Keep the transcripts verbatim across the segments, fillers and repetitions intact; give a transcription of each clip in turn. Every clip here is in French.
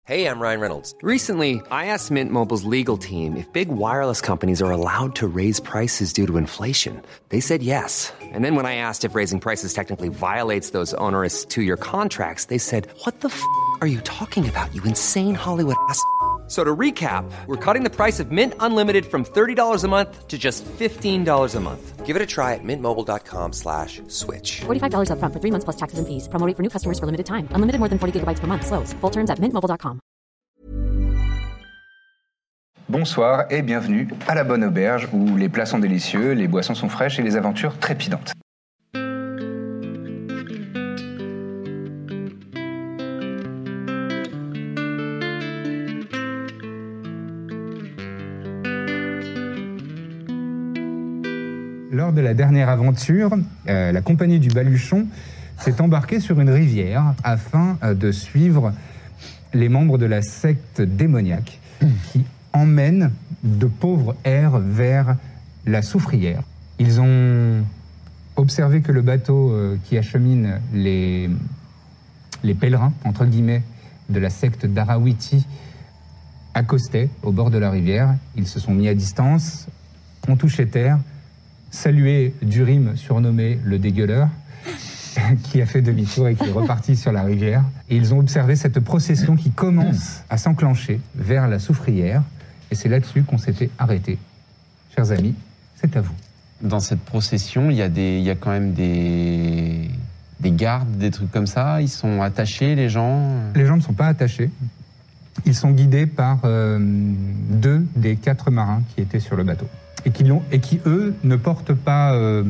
Hey, I'm Ryan Reynolds. Recently, I asked Mint Mobile's legal team if big wireless companies are allowed to raise prices due to inflation. They said yes. And then when I asked if raising prices technically violates those onerous two-year contracts, they said, what the f*** are you talking about, you insane Hollywood ass f- So to recap, we're cutting the price of Mint Unlimited from thirty dollars a month to just fifteen dollars a month. Give it a try at mintmobile.com slash switch. forty-five dollars up front for three months plus taxes and fees. Promo rate for new customers for limited time. Unlimited more than forty gigabytes per month. Slows full terms at mint mobile dot com. Bonsoir et bienvenue à la Bonne Auberge où les plats sont délicieux, les boissons sont fraîches et les aventures trépidantes. Lors de la dernière aventure, euh, la compagnie du Baluchon s'est embarquée sur une rivière afin euh, de suivre les membres de la secte démoniaque qui emmènent de pauvres airs vers la soufrière. Ils ont observé que le bateau euh, qui achemine les, les pèlerins, entre guillemets, de la secte d'Arawiti accostait au bord de la rivière. Ils se sont mis à distance, ont touché terre, salué Durim, surnommé le dégueuleur, qui a fait demi-tour et qui est reparti sur la rivière. Et ils ont observé cette procession qui commence à s'enclencher vers la soufrière. Et c'est là-dessus qu'on s'était arrêté. Chers amis, c'est à vous. Dans cette procession, il y a, des, il y a quand même des, des gardes, des trucs comme ça. Ils sont attachés, les gens. Les gens ne sont pas attachés. Ils sont guidés par euh, deux des quatre marins qui étaient sur le bateau. Et qui, l'ont, et qui, eux, ne portent pas euh,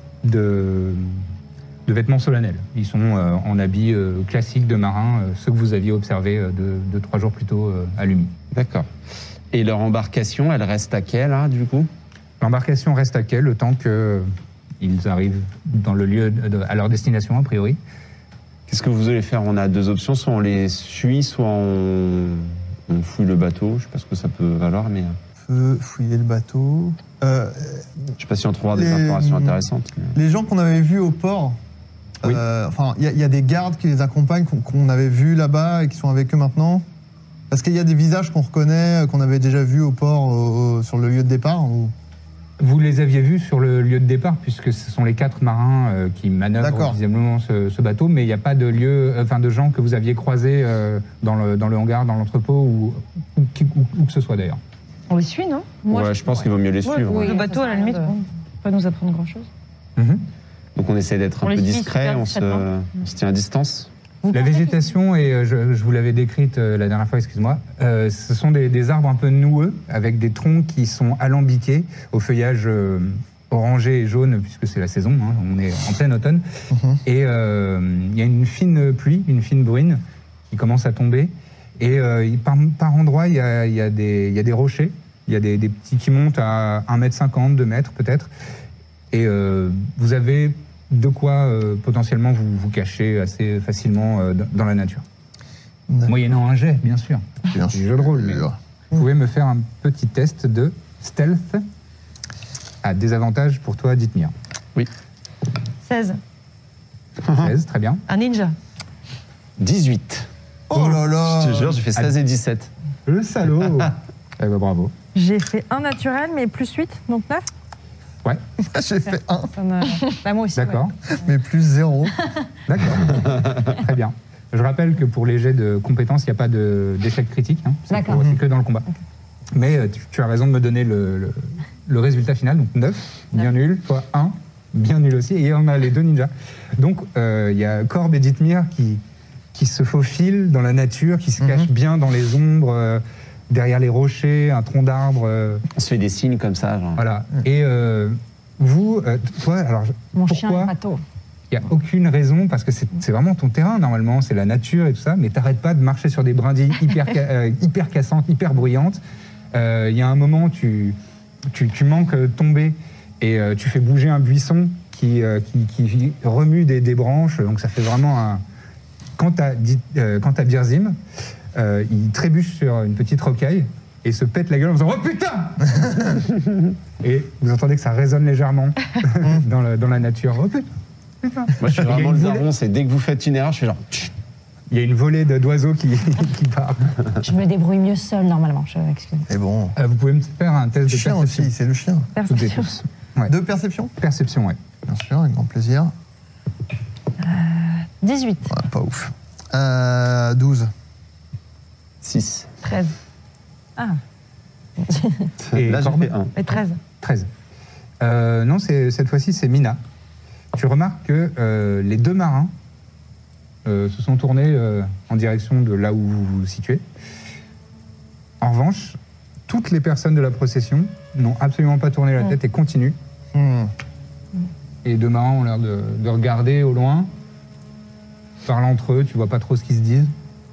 de, de vêtements solennels. Ils sont euh, en habits euh, classiques de marins, euh, ceux que vous aviez observés euh, de, de trois jours plus tôt euh, à Lumi. D'accord. Et leur embarcation, elle reste à quai, là, du coup ? L'embarcation reste à quai le temps qu'ils arrivent dans le lieu de, à leur destination, a priori. Qu'est-ce que vous allez faire ? On a deux options, soit on les suit, soit on, on fouille le bateau. Je sais pas ce que ça peut valoir, mais... fouiller le bateau. Euh, Je sais pas si on trouvera des informations intéressantes. Mais... Les gens qu'on avait vus au port, oui. euh, enfin, il y, y a des gardes qui les accompagnent, qu'on, qu'on avait vus là-bas et qui sont avec eux maintenant. Est-ce qu'il y a des visages qu'on reconnaît, qu'on avait déjà vus au port, au, sur le lieu de départ ou... Vous les aviez vus sur le lieu de départ, puisque ce sont les quatre marins euh, qui manœuvrent D'accord. visiblement ce, ce bateau, mais il n'y a pas de lieu, euh, enfin de gens que vous aviez croisés euh, dans, le, dans le hangar, dans l'entrepôt, ou où, où, où que ce soit d'ailleurs. On les suit, non ? Moi, Ouais, je, je pense ouais. qu'il vaut mieux les suivre. Ouais, ouais. Le bateau, à la limite, bon, pas nous apprendre grand-chose. Mm-hmm. Donc on essaie d'être on un peu suit, discret, on se, on se tient à distance. Vous La végétation, et euh, je, je vous l'avais décrite euh, la dernière fois, excuse-moi, euh, ce sont des, des arbres un peu noueux, avec des troncs qui sont alambiqués, au feuillage euh, orangé et jaune, puisque c'est la saison, hein, on est en plein automne. Mm-hmm. Et il euh, y a une fine pluie, une fine bruine, qui commence à tomber. Et euh, par, par endroits, il y a, y, a y a des rochers. Il y a des, des petits qui montent à un mètre cinquante, deux mètres peut-être. Et euh, vous avez de quoi euh, potentiellement vous, vous cacher assez facilement euh, dans la nature. D'accord. Moyennant un jet, bien sûr. Bien c'est du jeu de rôle. Mais vous pouvez me faire un petit test de stealth à désavantage pour toi, Dithmir. Oui. seize. seize, très bien. Un ninja. dix-huit. Oh là là. Je te jure, j'ai fait seize et dix-sept. Le salaud. Eh ben, bravo. J'ai fait un naturel, mais plus huit, donc neuf. Ouais. J'ai fait un. Bah, moi aussi. D'accord. Ouais. Mais plus zéro. D'accord. Très bien. Je rappelle que pour les jets de compétences, il n'y a pas de, d'échec critique. Hein. C'est, pour, c'est que dans le combat. Okay. Mais tu, tu as raison de me donner le, le, le résultat final. Donc neuf, bien nul. Toi, un, bien nul aussi. Et on a les deux ninjas. Donc il euh, y a Corbe et Dithmir qui, qui se faufilent dans la nature, qui se mm-hmm. cachent bien dans les ombres. Euh, derrière les rochers, un tronc d'arbre. Euh... On se fait des signes comme ça. Genre. Voilà. Et euh, vous, euh, toi, alors, Mon pourquoi chien, bateau. Il n'y a aucune raison, parce que c'est, c'est vraiment ton terrain, normalement, c'est la nature et tout ça, mais t'arrêtes pas de marcher sur des brindilles hyper, euh, hyper cassantes, hyper bruyantes. Il euh, y a un moment, tu, tu, tu manques de tomber et euh, tu fais bouger un buisson qui, euh, qui, qui remue des, des branches, donc ça fait vraiment un... Quant à, euh, quant à Birzim, euh, il trébuche sur une petite rocaille et se pète la gueule en disant « Oh putain !» Et vous entendez que ça résonne légèrement dans, le, dans la nature. « Oh putain !» Moi, je suis vraiment le daron, c'est dès que vous faites une erreur, je fais genre... Il y a une volée de- d'oiseaux qui, qui part. Je me débrouille mieux seule normalement. Je... Excusez-moi. Et bon. Euh, vous pouvez me faire un test Le de chien perception. aussi, c'est le chien. Toutes et Perception. tous. Ouais. De perception? Perception, ouais. Bien sûr, avec grand plaisir. dix-huit. Ouais, pas ouf. Euh, douze. six. treize. Ah, Et Là, j'ai Corbe fait un. et treize. treize. Euh, non, c'est- cette fois-ci, c'est Mina. Tu remarques que euh, les deux marins euh, se sont tournés euh, en direction de là où vous vous situez. En revanche, toutes les personnes de la procession n'ont absolument pas tourné la tête et continuent. Hmm. Et les deux marins ont l'air de, de regarder au loin, parlent entre eux, tu vois pas trop ce qu'ils se disent.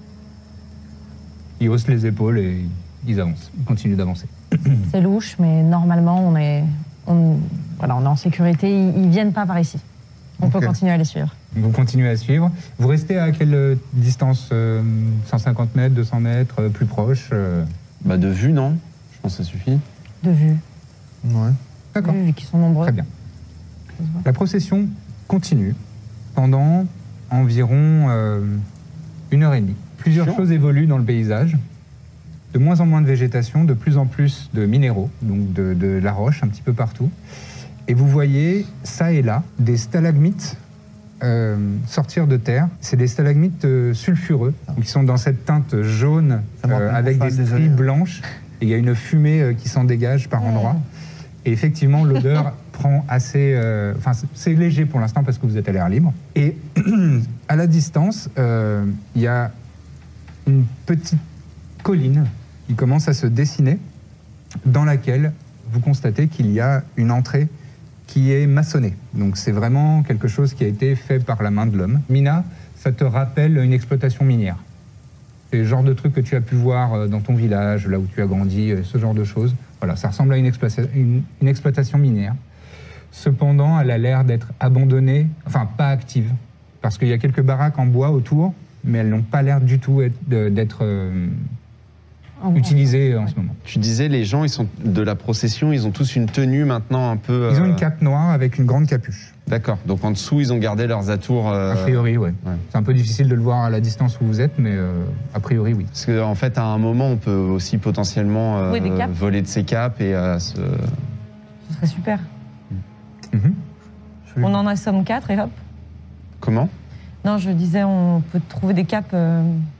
Ils haussent les épaules et ils avancent, ils continuent d'avancer. C'est louche, mais normalement, on est, on, voilà, on est en sécurité. Ils, ils viennent pas par ici. On Ok. peut continuer à les suivre. Vous continuez à suivre. Vous restez à quelle euh, distance euh, cent cinquante mètres, deux cents mètres, euh, plus proche euh Bah, de vue, non? Je pense que ça suffit. De vue. Ouais. D'accord, Vu qu'ils sont nombreux. très bien. La procession continue pendant environ euh, une heure et demie. Plusieurs Chiant. choses évoluent dans le paysage. De moins en moins de végétation, de plus en plus de minéraux, donc de, de la roche un petit peu partout. Et vous voyez, ça et là, des stalagmites euh, sortir de terre. C'est des stalagmites euh, sulfureux, qui sont dans cette teinte jaune Ça me euh, rappelle avec mon des fan, stries désolé. blanches. Et il y a une fumée euh, qui s'en dégage par endroits. Et effectivement, l'odeur prend assez... euh, Enfin, c'est- c'est léger pour l'instant parce que vous êtes à l'air libre. Et à la distance, euh, il y a une petite colline qui commence à se dessiner, dans laquelle vous constatez qu'il y a une entrée qui est maçonnée. Donc c'est vraiment quelque chose qui a été fait par la main de l'homme. Mina, ça te rappelle une exploitation minière. C'est le genre de truc que tu as pu voir euh, dans ton village, là où tu as grandi, euh, ce genre de choses. Voilà, ça ressemble à une, exploita- une- une exploitation minière. Cependant, elle a l'air d'être abandonnée, enfin pas active, parce qu'il y a quelques baraques en bois autour, mais elles n'ont pas l'air du tout être- de- d'être euh, En- utilisées en ce moment. Tu disais, les gens ils sont de la procession, ils ont tous une tenue maintenant un peu. Ils ont euh, une cape noire avec une grande capuche. D'accord. Donc en dessous, ils ont gardé leurs atours. euh, A priori, ouais. ouais. C'est un peu difficile de le voir à la distance où vous êtes, mais euh, a priori, oui. Parce qu'en en fait, à un moment, on peut aussi potentiellement euh, Oui, des capes. voler de ses capes et euh, se. Ce serait super. Mhm. On en assomme quatre et hop. Comment? Non, je disais, on peut trouver des capes euh,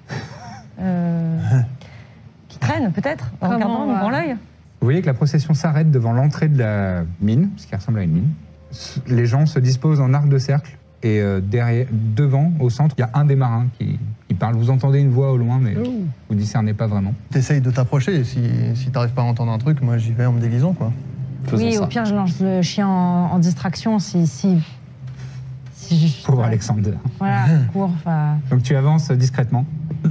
euh, qui traînent peut-être. En Comment regardant, on en va- ouvrant l'œil. Vous voyez que la procession s'arrête devant l'entrée de la mine, ce qui ressemble à une mine. Les gens se disposent en arc de cercle et euh, derrière, devant, au centre, il y a un des marins qui, qui parle. Vous entendez une voix au loin, mais vous discernez pas vraiment. T'essayes de t'approcher, et si, si t'arrives pas à entendre un truc, moi j'y vais en me déguisant, quoi. Faisons Oui, ça. au pire, je lance le chien en, en distraction si. si, si je, Pauvre ouais. Alexander. Voilà, cours. Enfin. Donc tu avances discrètement.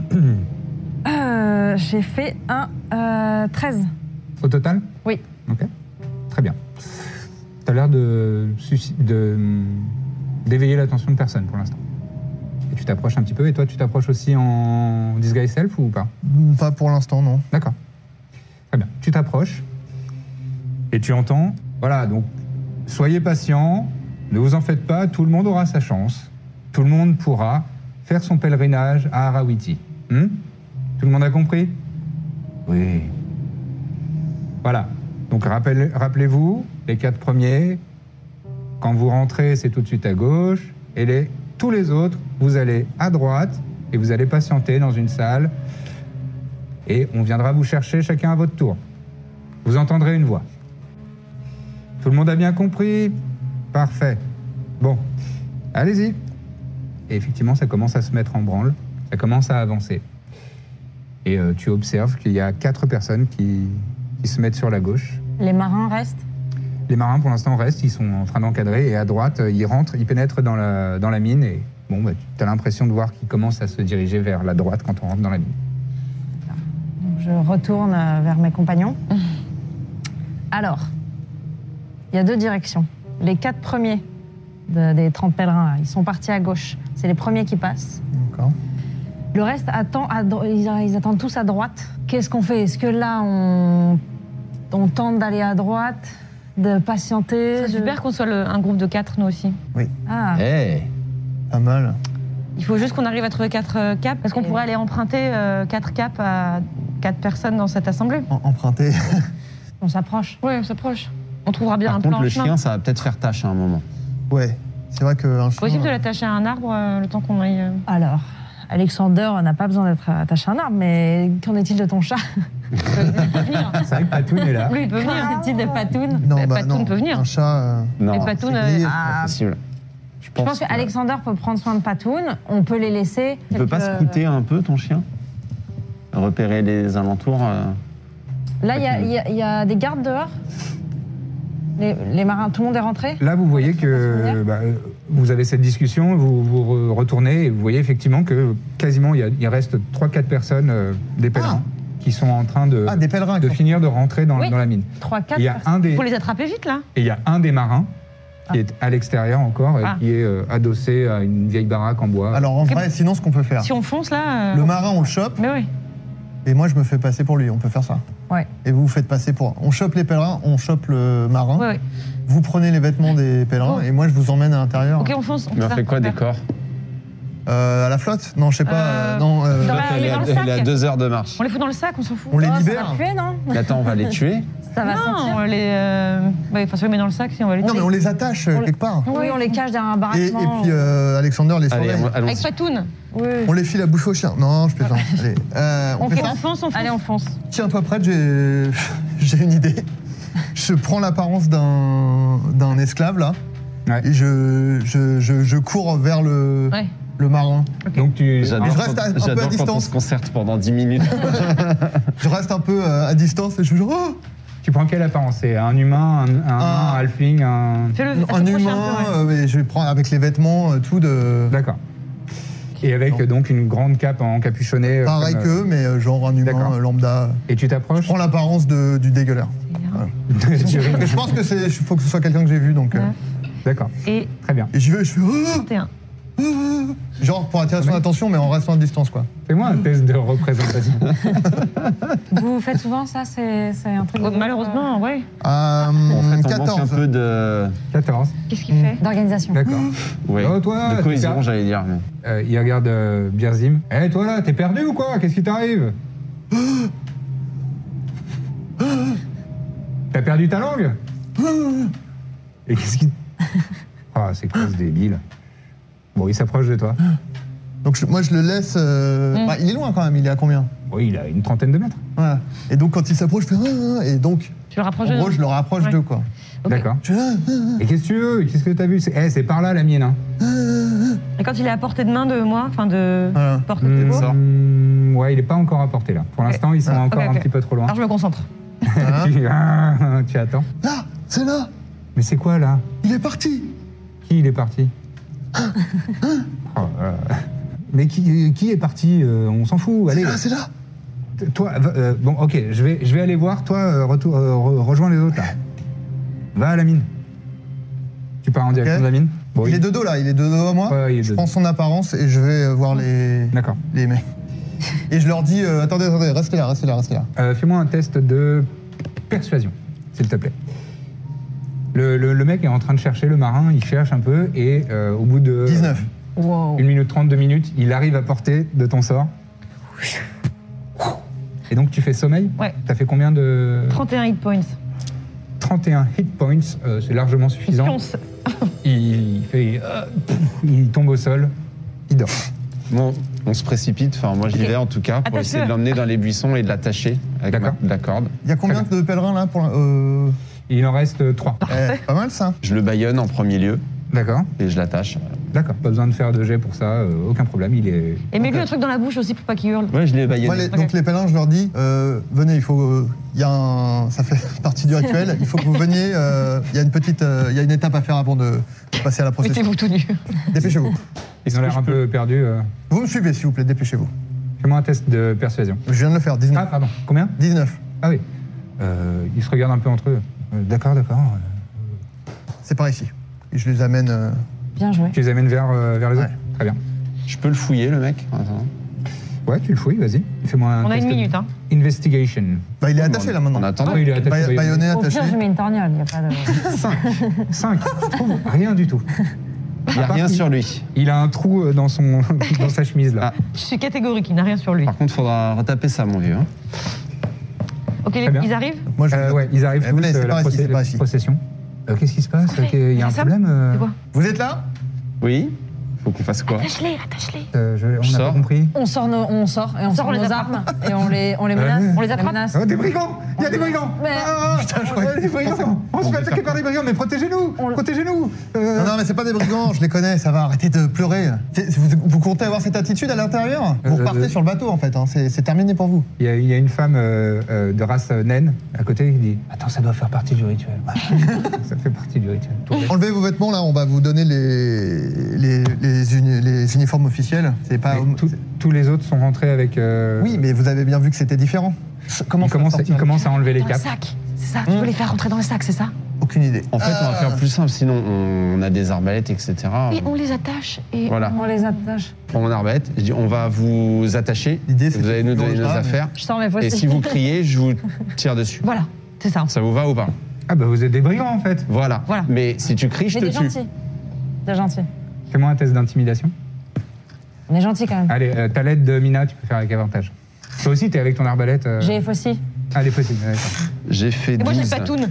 Euh, J'ai fait un euh, treize. Au total? Oui. Ok. Très bien. Tu as l'air de, susci- de, d'éveiller l'attention de personne pour l'instant. Et tu t'approches un petit peu. Et toi, tu t'approches aussi en disguise self ou pas? Pas pour l'instant, non. D'accord. Très bien. Tu t'approches et tu entends. Voilà, donc soyez patient, ne vous en faites pas, tout le monde aura sa chance. Tout le monde pourra faire son pèlerinage à Arawiti. Hmm? Tout le monde a compris? Oui. Voilà. Donc rappel- rappelez-vous, les quatre premiers, quand vous rentrez, c'est tout de suite à gauche. Et les, tous les autres, vous allez à droite et vous allez patienter dans une salle. Et on viendra vous chercher chacun à votre tour. Vous entendrez une voix. Tout le monde a bien compris? Parfait. Bon, allez-y. Et effectivement, ça commence à se mettre en branle. Ça commence à avancer. Et euh, tu observes qu'il y a quatre personnes qui, qui se mettent sur la gauche. Les marins restent. Les marins, pour l'instant, restent. Ils sont en train d'encadrer. Et à droite, euh, ils rentrent, ils pénètrent dans la, dans la mine. Et bon, bah, tu as l'impression de voir qu'ils commencent à se diriger vers la droite quand on rentre dans la mine. Donc, je retourne euh, vers mes compagnons. Alors, il y a deux directions. Les quatre premiers de- des trente pèlerins, là, ils sont partis à gauche. C'est les premiers qui passent. D'accord. Le reste attend à dro- ils, ils attendent tous à droite. Qu'est-ce qu'on fait? Est-ce que là, on, on tente d'aller à droite, de patienter C'est de- super qu'on soit le- un groupe de quatre, nous aussi. Ah, Eh Pas mal. Il faut juste qu'on arrive à trouver quatre euh, capes. Est-ce qu'on pourrait aller emprunter euh, quatre capes à quatre personnes dans cette assemblée? En- Emprunter. On s'approche. Oui, on s'approche. On trouvera bien Par un contre, plan le en chemin. chien, ça va peut-être faire tâche à un moment. Ouais. C'est vrai qu'un chien. Possible de l'attacher à un arbre euh, le temps qu'on aille. euh, Alors, Alexander n'a pas besoin d'être attaché à un arbre, mais qu'en est-il de ton chat? C'est vrai que Patoun est là. Lui, il peut venir. Qu'en est-il de Patoun? Non, Mais bah, Patoun non. peut venir. Un chat. euh, Non, Et c'est Patoun, c'est euh, lié. pas Ah, possible. Je je pense, pense qu'Alexander peut prendre soin de Patoun. On peut les laisser. Tu peux pas quelques- scouter un peu ton chien? Repérer les alentours euh, Là, il y a- il y, a- il y a des gardes dehors. Les, les marins, tout le monde est rentré? Là, vous voyez que bah, euh, vous avez cette discussion, vous vous re- retournez et vous voyez effectivement que quasiment il, y a- il reste trois quatre personnes, euh, des pèlerins, qui sont en train de, Ah, des pèlerins. de qui- finir de rentrer dans, Oui. dans la mine. trois, quatre Il y a personnes. un des, Il faut les attraper vite, là. et il y a un des marins qui est à l'extérieur encore, et Ah. qui est euh, adossé à une vieille baraque en bois. Alors en Ok. vrai, sinon, ce qu'on peut faire. Si on fonce, là. euh, Le marin, on le chope. Mais oui. Et moi, je me fais passer pour lui. On peut faire ça. Ouais. Et vous vous faites passer pour. On chope les pèlerins, on chope le marin. Oui, oui. Vous prenez les vêtements des pèlerins Oh. et moi, je vous emmène à l'intérieur. Ok, on fonce. Mais on ça, fait quoi, super. des corps? Euh, à la flotte Non, je sais pas. Euh, euh, non, euh, dans la- Elle est dans à- le sac. elle est à deux heures de marche. On les fout dans le sac, on s'en fout. on les Oh, ça libère. va puer, non? Mais attends, on va les tuer? Ça va Non, sentir. on les. Euh... Ouais, enfin, si on les met dans le sac, si on va les Non, tuer. mais on les attache euh, On les- quelque part. Oui, on les cache derrière un Et, et baraquement. puis euh, Alexander les Allez, surveille. allons-y. Avec Patoun. Oui. On les file à bouffer au chien. Non, je plaisante. Allez, euh, on, On fait fait ça On fonce, on fonce. Allez, on fonce. Tiens-toi prête, j'ai j'ai une idée. Je prends l'apparence d'un d'un esclave là. Ouais. Et je, je, je, je cours vers le, Ouais. le marin. Donc tu, J'adore Mais je quand- reste à- un peu à j'adore quand on distance. se concerte pendant dix minutes. Je reste un peu euh, à distance et je suis genre, oh, tu prends quelle apparence? C'est un humain, un, un, Ah. un halfling, un... Fais-le. un approche humain, un peu, ouais. euh, mais je prends avec les vêtements, euh, tout de. D'accord. Et avec Non. donc une grande cape encapuchonnée. euh, Pareil comme, euh, qu'eux, mais euh, genre un humain D'accord. euh, lambda. Et tu Je t'approches. prends l'apparence de- du dégueuleur. Tu ris. Mais je pense que c'est, il faut que ce soit quelqu'un que j'ai vu, donc. euh, Ouais. D'accord, Et très bien. Et j'y vais, je fais. oh, trente et un. genre pour attirer son attention, mais en restant à distance, quoi. Fais-moi un test de représentation. Vous faites souvent ça? C'est c'est un truc. Oh, de- malheureusement, ouais. Euh, En fait, on manque un quatorze. peu de, quatorze, Qu'est-ce qu'il fait? D'organisation. d'accord. ouais, Oh, toi, de t'es cohésion, per- j'allais dire. mais- Euh, il regarde euh, Birzim. Eh, toi là, t'es perdu ou quoi? Qu'est-ce qui t'arrive? T'as perdu ta langue? Et qu'est-ce qui... Ah, c'est quoi ce débile? Bon, il s'approche de toi. Donc je- moi, je le laisse. euh, Mm. bah, il est loin quand même, il est à combien? Oui, il a une trentaine de mètres. Voilà. Et donc quand il s'approche, je fais. ah, ah, et donc, Tu le rapproches en de gros, nous. je le rapproche Ouais. d'eux, quoi. Ok. D'accord. Je fais, ah, ah, Et qu'est-ce que tu veux? Qu'est-ce que t'as vu? C'est eh, c'est par là la mienne. Hein. Et quand il est à portée de main de moi, enfin de Voilà. porte de Hmm, peau, ouais, il est pas encore à portée là. Pour l'instant, ils sont Ah, encore ok, un ok. petit peu trop loin. alors je me concentre. Hein tu, ah, tu attends. Là, c'est là, Mais c'est quoi là? il est parti. Qui il est parti? Oh, euh, mais qui, qui est parti? Euh, On s'en fout. C'est Allez, là, c'est là. t- toi. va- euh, bon, ok, je vais, je vais aller voir. Toi, euh, retour, euh, re- rejoins les autres là. Va à la mine. Tu pars en direction Ok. de la mine. Bon, Il est de dos là, il est de dos à moi. Ouais, il est je de prends dos. son apparence et je vais euh, voir les, D'accord. les mecs. Et je leur dis euh, attendez, attendez, restez là, restez là, restez là. Euh, Fais-moi un test de persuasion, s'il te plaît. Le, le- le mec est en train de chercher le marin, il cherche un peu et euh, au bout de dix-neuf. Wow. une minute trente, deux minutes, il arrive à portée de ton sort. Et donc tu fais sommeil. Ouais. T'as fait combien de... trente et un hit points. trente et un hit points, euh, c'est largement suffisant. Pionce. Il fait... euh, pff, il tombe au sol, il dort. Bon, on se précipite, enfin moi j'y Ok. vais en tout cas, pour Attache-le. essayer de l'emmener dans les buissons et de l'attacher avec D'accord. ma- de la corde. Il y a combien de pèlerins là pour, euh, Il en reste trois. eh, Pas mal ça. Je le baïonne en premier lieu D'accord. et je l'attache. D'accord, pas besoin de faire de jet pour ça, euh, aucun problème, il est... Et mets-lui un truc dans la bouche aussi pour pas qu'il hurle. Ouais, je l'ai Moi, baïonné. les- Donc les pèlerins, je leur dis euh, venez, il faut. euh, Il y a un. Ça fait partie du rituel. Il faut que vous veniez. euh, Il y a une petite. euh, Il y a une étape à faire avant de passer à la procession. Mettez-vous tout nu. Dépêchez-vous. Ils ont l'air un peu perdus. euh. Vous me suivez, s'il vous plaît. Dépêchez-vous. Fais-moi un test de persuasion. Je viens de le faire. Ah, dix-neuf. pardon, combien? dix-neuf. Ah oui. Euh, ils se regardent un peu entre eux. Euh, d'accord, d'accord. Euh, C'est par ici. Et je les amène. euh, Bien joué. Tu les amènes vers, euh, vers les autres? Ouais. Très bien. Je peux le fouiller le mec en attendant. Ouais, tu le fouilles, vas-y. Fais-moi un On a test une de minute, hein. Investigation. Bah, il est attaché là maintenant. En attendant, Oui, il est attaché. Ba- baïonné. Baïonné, Au attaché. pire, je mets une torgnole. Il n'y a pas de. cinq. cinq. Je trouve rien du tout. Il n'y a rien sur lui. Il a un trou euh, dans, son, dans sa chemise, là. Ah. Je suis catégorique, il n'a rien sur lui. Par contre, il faudra retaper ça, mon vieux. hein. Ok, les- Très bien. ils arrivent Moi, je... Euh, ouais, ils arrivent Eh, tous, venez, c'est euh, la, par ici, procé- c'est par la ici. procession. Euh, Qu'est-ce qui se passe? Qu'est-ce qu'on fait Il y a un Sam problème euh, C'est quoi Vous êtes là? Oui. Faut qu'on fasse quoi? Attache-les, attache-les. euh, je- On Je n'a pas sors. compris. On sort, nos- on sort et on, sort on les nos attrape. armes et on les, on les menace. Ouais. On les attrape. menace. Oh, des brigands! Il y a des brigands! Mais- Ah, Putain, je croyais- euh, des brigands! On se fait attaquer par des brigands, mais protégez-nous! On le- Protégez-nous! Euh, Non, non, mais c'est pas des brigands, je les connais, ça va, arrêtez de pleurer. C'est- Vous, vous comptez avoir cette attitude à l'intérieur? Vous Euh, repartez euh, sur le bateau, en fait, hein, c'est c'est terminé pour vous. Il y, a, il y a une femme euh, euh, de race euh, naine à côté qui dit attends, ça doit faire partie du rituel. Ça fait partie du rituel. Tout bête. Enlevez vos vêtements, là, on va vous donner les, les, les, uni- les uniformes officiels. C'est pas... Mais tout- tous les autres sont rentrés avec. euh, Oui, mais vous avez bien vu que c'était différent. Comment ils ça va commencent, sortir ils commencent à enlever les Dans le capes. sac, c'est ça. Tu veux les faire rentrer dans le sac, c'est ça? Aucune idée. En fait, on va faire plus simple, sinon on a des arbalètes, et cetera. Et on les attache et Voilà. On les attache. Je prends mon arbalète, je dis on va vous attacher, L'idée, c'est vous allez nous de- donner nos Ah, mais- affaires, Je sors mes et fossiles. si vous criez, je vous tire dessus. voilà, c'est ça. Ça vous va ou pas? Ah bah vous êtes des brigands en fait. Voilà. Voilà. Mais si tu cries, je Mais te des tue. gentils. Des gentils. Fais-moi un test d'intimidation. On est gentils quand même. Allez, euh, t'as l'aide de Mina, tu peux faire avec avantage. Toi aussi, t'es avec ton arbalète. euh, J'ai aussi. Allez, possible. ouais, d'accord. J'ai fait Et moi, j'ai douze. pas toune.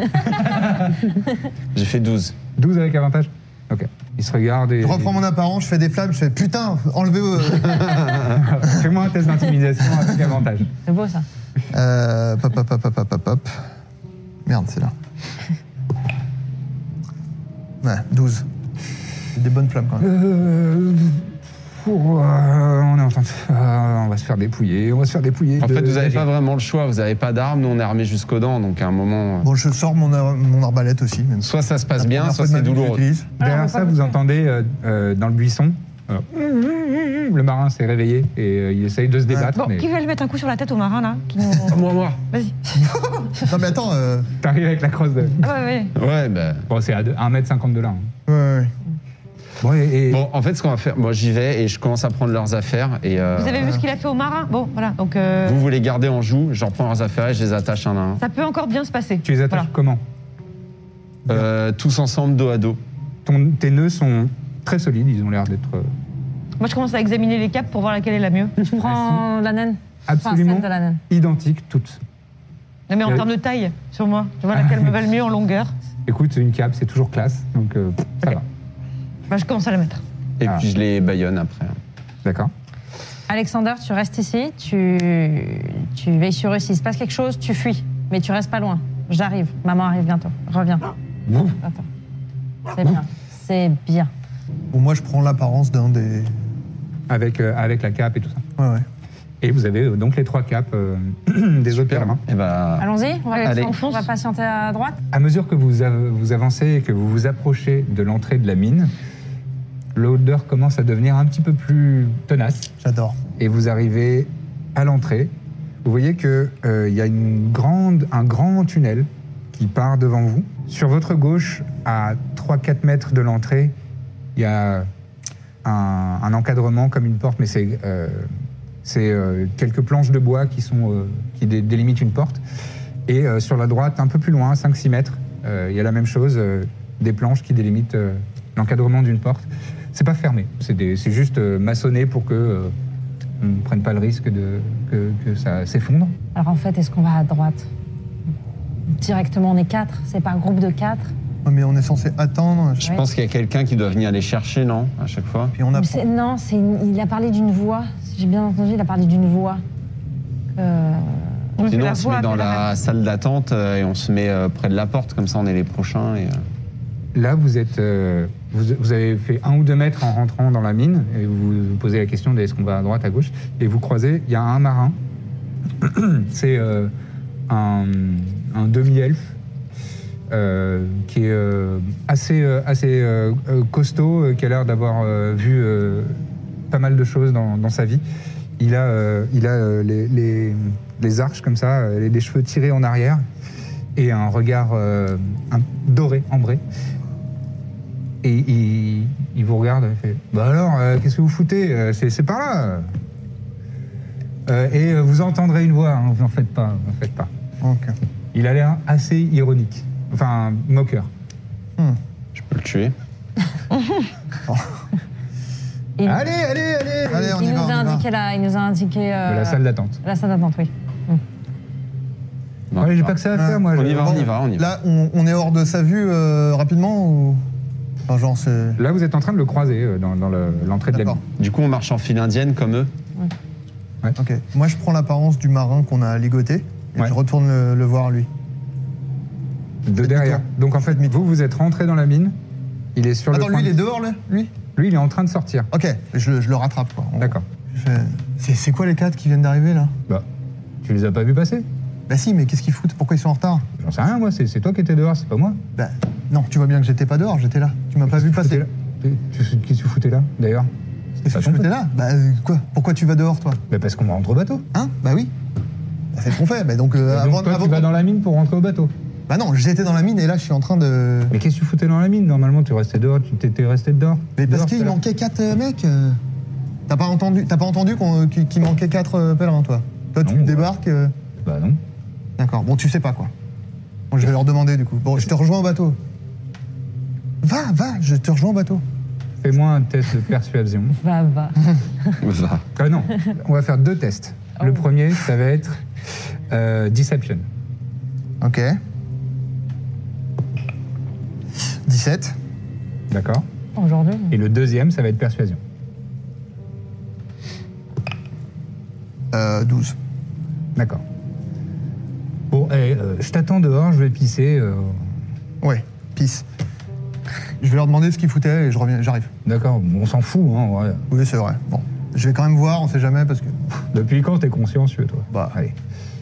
J'ai fait douze. douze avec avantage. Ok. Il se regarde et. Je reprends mon apparence, je fais des flammes, je fais putain, enlevez euh, Fais-moi un test d'intimidation avec avantage. C'est beau ça. euh, Pop, pop, pop, pop, pop, pop. Merde, c'est là. Ouais, douze. C'est des bonnes flammes quand même. Euh, pour, euh, on est en train de, euh, on va se faire dépouiller, on va se faire dépouiller. En de- fait, vous n'avez d'agir. pas vraiment le choix, vous n'avez pas d'armes, nous on est armés jusqu'aux dents, donc à un moment, Bon, je sors mon, ar- mon arbalète aussi. Même. soit ça se passe La bien, première soit fois de c'est ma vie que douloureux. j'utilise. Derrière Ah, on ça, va pas vous vous entendez euh, euh, dans le buisson. alors, le marin s'est réveillé et euh, il essaye de se débattre. Bon, mais qui veut lui mettre un coup sur la tête au marin, là qui nous... Moi, moi. Vas-y. Non, mais attends, euh, t'arrives avec la crosse de. Ah ouais, ouais. Ouais, bah. Bon, c'est à deux- un mètre cinquante de là. hein. ouais, ouais, ouais. Bon, et, et- Bon, en fait, ce qu'on va faire, moi j'y vais et je commence à prendre leurs affaires. Et, euh, Vous avez vu ce qu'il a fait au marin? Bon, voilà. Donc, euh, vous, vous les gardez en joue, je reprends leurs affaires et je les attache un à un. ça peut encore bien se passer. tu les attaches Voilà. comment Euh, tous ensemble, dos à dos. Ton- Tes nœuds sont très solides, ils ont l'air d'être euh, Moi, je commence à examiner les capes pour voir laquelle est la mieux. Je prends la naine. absolument Enfin, celle de la naine. identiques toutes. Non, mais en Euh, termes de taille, sur moi. Je vois laquelle me va le mieux en longueur. Écoute, une cape, c'est toujours classe, donc euh, ça Ok. va. Bah, je commence à la mettre. Et Ah. puis je les baïonne après. D'accord. Alexander, tu restes ici, tu, tu veilles sur eux. S'il se passe quelque chose, tu fuis. Mais tu restes pas loin. J'arrive. Maman arrive bientôt. Reviens. Attends. C'est bien. C'est bien. Bon, moi, je prends l'apparence d'un des. Avec, euh, avec la cape et tout ça. Ouais, ouais. Et vous avez euh, donc les trois capes euh, des autres pèlerins. Et bah, Allons-y. On va, Allez. on va patienter à droite. À mesure que vous, av- vous avancez et que vous vous approchez de l'entrée de la mine, l'odeur commence à devenir un petit peu plus tenace. J'adore. Et vous arrivez à l'entrée. Vous voyez qu'il y a une grande, un grand tunnel qui part devant vous. Sur votre gauche, à trois à quatre mètres de l'entrée, il y a un, un encadrement comme une porte, mais c'est euh, c'est, euh, quelques planches de bois qui, sont, euh, qui dé- délimitent une porte. Et euh, sur la droite, un peu plus loin, cinq six mètres, euh, il y a la même chose, euh, des planches qui délimitent euh, l'encadrement d'une porte. C'est pas fermé, c'est des- c'est juste euh, maçonné pour que euh, on ne prenne pas le risque de, que, que ça s'effondre. Alors en fait, est-ce qu'on va à droite? Directement, on est quatre. C'est pas un groupe de quatre. Ouais, mais on est censé attendre. je Ouais. pense qu'il y a quelqu'un qui doit venir les chercher, non? À chaque fois. Puis on a. Mais c'est- non, c'est une- il a parlé d'une voix. Si j'ai bien entendu, il a parlé d'une voix. Euh, On fait Sinon, la on se voix met dans après la la salle d'attente euh, et on se met euh, près de la porte, comme ça on est les prochains. Et, euh, Là, vous, êtes, euh, vous, vous avez fait un ou deux mètres en rentrant dans la mine et vous vous posez la question de est-ce qu'on va à droite, à gauche, et vous croisez, il y a un marin, c'est euh, un, un demi-elfe euh, qui est euh, assez, euh, assez euh, euh, costaud, euh, qui a l'air d'avoir euh, vu euh, pas mal de choses dans, dans sa vie. Il a, euh, il a euh, les, les, les arches comme ça, euh, les, les cheveux tirés en arrière et un regard euh, un- doré, ambré. Et il, il vous regarde et fait « Bah alors, euh, qu'est-ce que vous foutez Euh, C'est c'est par là Euh, Et euh, vous entendrez une voix, hein, vous n'en faites pas, vous en faites pas. » Ok. Il a l'air assez ironique, enfin moqueur. je peux le tuer. Il, Allez, allez, allez, Allez, on il y nous va, on a y va. indiqué la, il nous a indiqué euh, La salle d'attente. la salle d'attente, oui. Non, Ouais, j'ai pas. pas que ça à faire, moi. On je- y va, on y va, on y va. Là, on, on est hors de sa vue euh, rapidement ou. Enfin, genre, c'est. Là, vous êtes en train de le croiser euh, dans, dans le- l'entrée de la D'accord. mine. Du coup, on marche en file indienne comme eux. Ok. Moi, je prends l'apparence du marin qu'on a ligoté et Ouais. je retourne le, le voir lui. De derrière. Donc, en fait, vous, vous êtes rentré dans la mine. Il est sur Attends, le lui, point il est de- dehors, là Lui Lui, il est en train de sortir. Ok, je, le- je le rattrape, quoi. On- D'accord. je fais- C'est c'est quoi les quatre qui viennent d'arriver, là Bah, tu les as pas vus passer? Bah si, mais qu'est-ce qu'ils foutent? Pourquoi ils sont en retard? J'en sais rien, moi. C'est c'est toi qui étais dehors, c'est pas moi. Bah, non, tu vois bien que j'étais pas dehors, j'étais là. Tu m'as pas vu Qu'est-ce que tu passer. foutais là Tu- Qu'est-ce que tu foutais là, d'ailleurs? Qu'est-ce que Pas tu ton foutais pote. là? Bah, euh, quoi? Pourquoi tu vas dehors, toi? Bah, parce qu'on va rentrer au bateau. Hein? Bah oui. Bah, c'est ce qu'on fait. Bah, donc, euh, Et avant, donc, toi, avant- tu vas dans la mine pour rentrer au bateau. Bah non, j'étais dans la mine et là, je suis en train de. Mais qu'est-ce que tu foutais dans la mine? Normalement, tu restais dehors, tu t'étais resté dehors. Mais parce Dehors, qu'il tout à l'heure. manquait quatre euh, mecs. euh. T'as pas entendu, t'as pas entendu qu'on- qu'il qu'il manquait quatre euh, pèlerins, toi? Toi, tu Non, ouais. débarques. euh, Bah non. D'accord. Bon, tu sais pas quoi. Bon, je vais leur demander du coup. Bon, je te rejoins au bateau. Va, va, je te rejoins au bateau. Fais-moi un test de persuasion. Va, va. Va. Ah non, on va faire deux tests. Le premier, ça va être euh, Deception. Ok. dix-sept. D'accord. Aujourd'hui. Et le deuxième, ça va être Persuasion. Euh, douze. D'accord. Bon, eh, euh, je t'attends dehors, je vais pisser. euh, Ouais, pisse. Je vais leur demander ce qu'ils foutaient et je reviens, j'arrive. D'accord, on s'en fout, hein. en vrai. Oui, c'est vrai. Bon, je vais quand même voir, on sait jamais parce que Depuis quand t'es consciencieux, toi? Bah. Allez.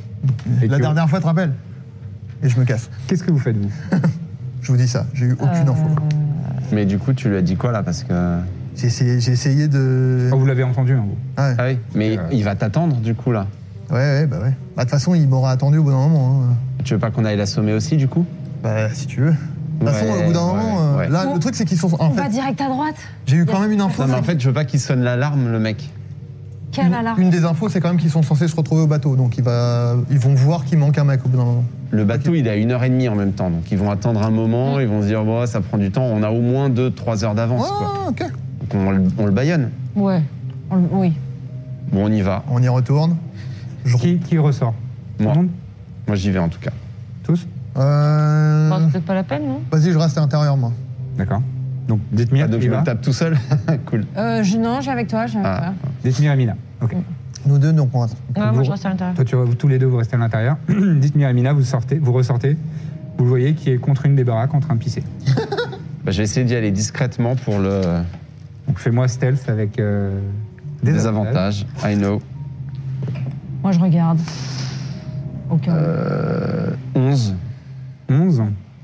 Et la tu- dernière fois, tu te rappelles? Et je me casse. Qu'est-ce que vous faites, vous? Je vous dis ça, j'ai eu aucune Euh, info. Mais du coup, tu lui as dit quoi là? Parce que. J'ai essayé, j'ai essayé de. Oh, vous l'avez entendu, hein, vous. Ouais, Ah oui, mais Euh. il va t'attendre du coup là. ouais, ouais, bah ouais. Bah, de toute façon, il m'aura attendu au bout d'un moment. hein. Tu veux pas qu'on aille l'assommer aussi du coup? Bah, si tu veux. De toute façon, Ouais, au bout d'un ouais, moment, euh, ouais. là, le truc, c'est qu'ils sont. En On va fait, direct à droite. j'ai eu quand même une info. Non, mais en fait, je veux pas qu'il sonne l'alarme, le mec. Quelle Une, alarme. une des infos, c'est quand même qu'ils sont censés se retrouver au bateau. Donc, il va, ils vont voir qu'il manque un mec au bout d'un moment. Le bateau, il est à une heure et demie en même temps, donc ils vont attendre un moment, ils vont se dire, bon, ça prend du temps, on a au moins deux, trois heures d'avance, quoi. Ah, ok. Donc on, le- on le baïonne. Ouais. On- oui. Bon, on y va. On y retourne. Je... Qui, qui ressort? Moi. Tout le monde? Moi, j'y vais en tout cas. Tous? Euh... Enfin, c'est peut-être pas la peine, non? Vas-y, je reste à l'intérieur, moi. D'accord. Donc, Dithmir, Ah, donc tu je y me vas? le tape tout seul. Cool. Euh, je, non, j'ai avec toi. J'ai avec Ah. toi. Dithmir et Mina. Ok. Nous deux, donc on reste. Ouais, moi, Vous- je reste à l'intérieur. Toi, tu, vous- tous les deux, vous restez à l'intérieur. Dithmir et Mina, vous sortez, vous ressortez. Vous le voyez qui est contre une des baraques en train de pisser. Bah, je vais essayer d'y aller discrètement pour le Donc, fais-moi stealth avec euh, des, des avantages. I know. Moi, je regarde. Aucun. Euh, onze. onze.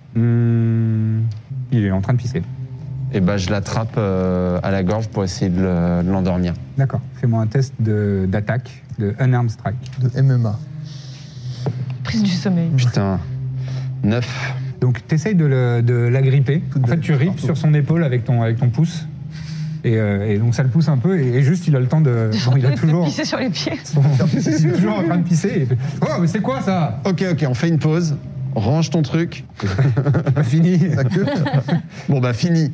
Hmm, il est en train de pisser. Et bah, je l'attrape euh, à la gorge pour essayer de le- de l'endormir. D'accord. Fais-moi un test de- d'attaque, de, unarmed strike. De M M A. Prise du sommeil. Putain. neuf. Donc, tu essayes de, le- de l'agripper. Toute En fait, belle, tu ripes partout. sur son épaule avec ton, avec ton pouce. Et, euh, et donc, ça le pousse un peu. Et, et juste, il a le temps de. Bon, il a toujours. Pisser sur les pieds. il est toujours en train de pisser. Et il fait, oh, mais c'est quoi ça? Ok, ok, on fait une pause. Range ton truc. Pas fini. Ta queue. Bon, bah, fini.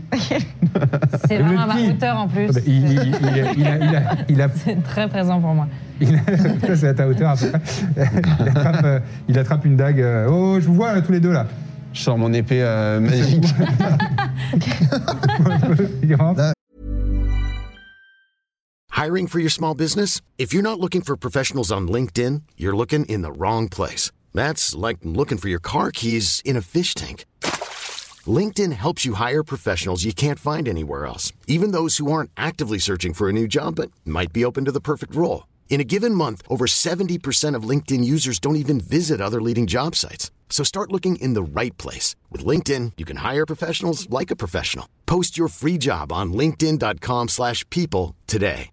C'est vous vraiment à êtes ma qui hauteur en plus. Ah bah, il, il- il- il a, il a- il a- il a- C'est très présent pour moi. il a- ça, c'est à ta hauteur à peu près. Il attrape, euh, il attrape une dague. euh, oh, je vous vois là, tous les deux là. Je sors mon épée euh, magique. Il rentre. Hiring for your small business? If you're not looking for professionals on LinkedIn, you're looking in the wrong place. That's like looking for your car keys in a fish tank. LinkedIn helps you hire professionals you can't find anywhere else, even those who aren't actively searching for a new job but might be open to the perfect role. In a given month, over seventy percent of LinkedIn users don't even visit other leading job sites. So start looking in the right place. With LinkedIn, you can hire professionals like a professional. Post your free job on linkedin.com slash people today.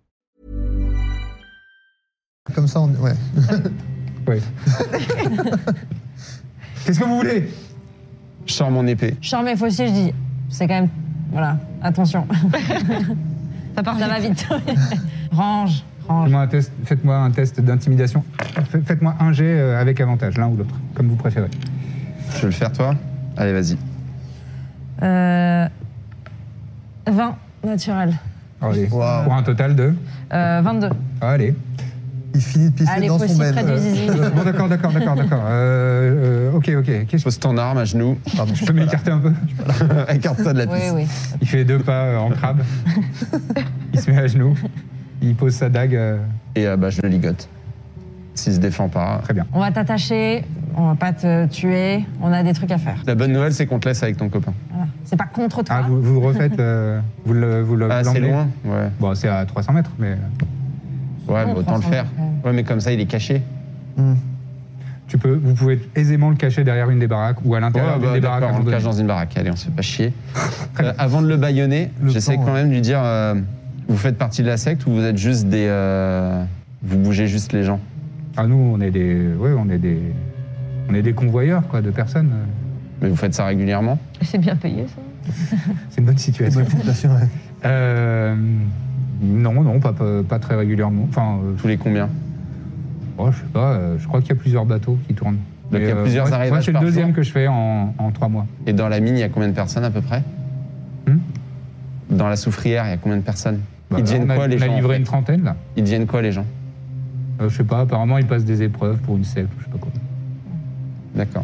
Comme ça, on... ouais. Ouais. Qu'est-ce que vous voulez? Je sors mon épée. Je sors mes fossiles, je dis, c'est quand même. Voilà, attention. Ça part Ça va vite. range, range. Faites-moi un test, faites-moi un test d'intimidation. Faites- Faites-moi un jet euh, avec avantage, l'un ou l'autre, comme vous préférez. Tu veux le faire, toi? Allez, vas-y. Euh, vingt naturel. Allez, Wow. pour un total de Euh, vingt-deux. Allez. Il finit de pisser Allez, dans faut son aussi bed. près du zizi. Euh, bon, d'accord, d'accord, d'accord, d'accord. Euh, euh, ok, ok. Qu'est-ce que Pose ton arme à genoux. Pardon, je peux m'écarter un peu? Écarte-toi de la Oui, piste. oui. Il fait deux pas euh, en crabe. Il se met à genoux. Il pose sa dague. euh, Et euh, bah, je le ligote. S'il se défend pas. Très bien. On va t'attacher, on va pas te tuer, on a des trucs à faire. La bonne nouvelle, c'est qu'on te laisse avec ton copain. Voilà. C'est pas contre toi. Ah, vous, vous refaites. euh, vous le, vous le, Ah, vous c'est l'emmenez loin. Ouais. Bon, c'est à trois cents mètres, mais Ouais, Non, mais autant le trois cents faire. mètres, quand même. Ouais, mais comme ça, il est caché. Hmm. tu peux, vous pouvez aisément le cacher derrière une des baraques ou à l'intérieur Ouais, d'une bah, des baraques. à un d'accord, on moment le cache donné. dans une baraque. Allez, on se fait pas chier. Très bien. Euh, avant de le bâillonner, Le j'essaie plan, quand ouais. même de lui dire euh, vous faites partie de la secte ou vous êtes juste des. euh, vous bougez juste les gens. Ah, nous, on est des, ouais, on est des, on est des convoyeurs, quoi, de personnes. Mais vous faites ça régulièrement. C'est bien payé, ça. C'est une bonne situation. Bonne situation, ouais. Euh, non, non, pas, pas, pas très régulièrement. Enfin, euh, Tous les combien oh, je sais pas. euh, je crois qu'il y a plusieurs bateaux qui tournent. Donc, il y a Mais, plusieurs moi, arrivages Moi, c'est le par deuxième jour. que je fais en, en trois mois. Et dans la mine, il y a combien de personnes à peu près Hmm Dans la soufrière, il y a combien de personnes Bah, Ils là, deviennent on a, quoi les on a gens en livré fait une trentaine là. Ils deviennent quoi les gens Euh, je sais pas. Apparemment, ils passent des épreuves pour une secte, je sais pas quoi. D'accord.